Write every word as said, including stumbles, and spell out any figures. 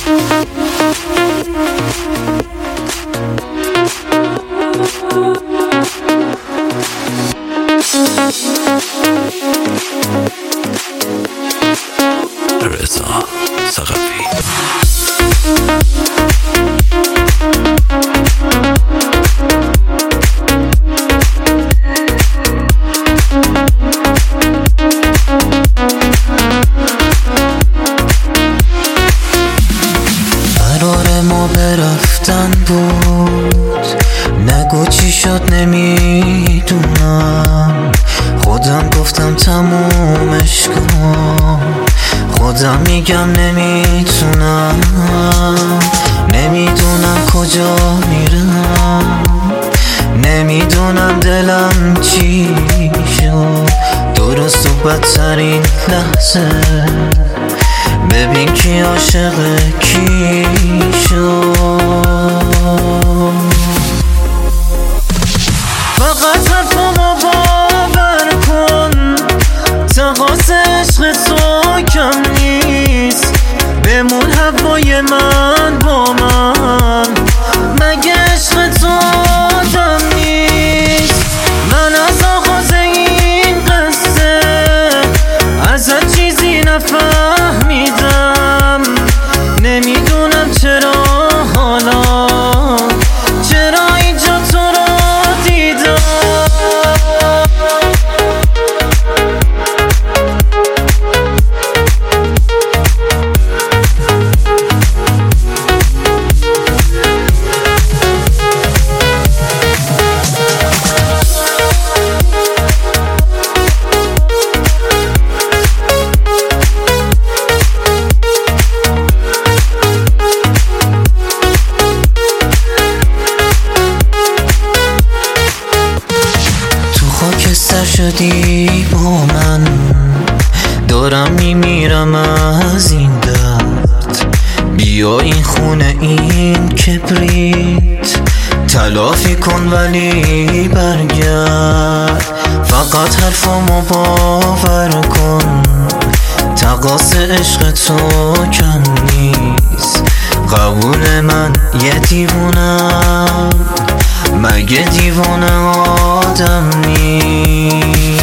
رضا ثقفی. قرار ما برفتن بود، نگو چی شد نمیدونم. خودم گفتم تمومش کن، خودم میگم نمیتونم. نمیدونم کجا میرم، نمیدونم دلم چی شد. درست و بدترین لحظه، ببین کی عاشق کی شد. فقط حرفمو باور کن، تقاص عشق تو کم نیست. بمون هوای من با من، مگه عشق تو آدم نیست. من از آغاز این قصه ازت چیزی نفهمیدم. نمیدونم چرا حالا، چرا اینجا تو رو دیدم. خاکستر شدی با من، دارم میمیرم از این درد. بیا این خونه این کبریت تلافی کن ولی برگرد. فقط حرفمو باور کن، تقاص عشق تو کم نیست. قبول من یه دیوونم، مگه دیوانه آدم نیست.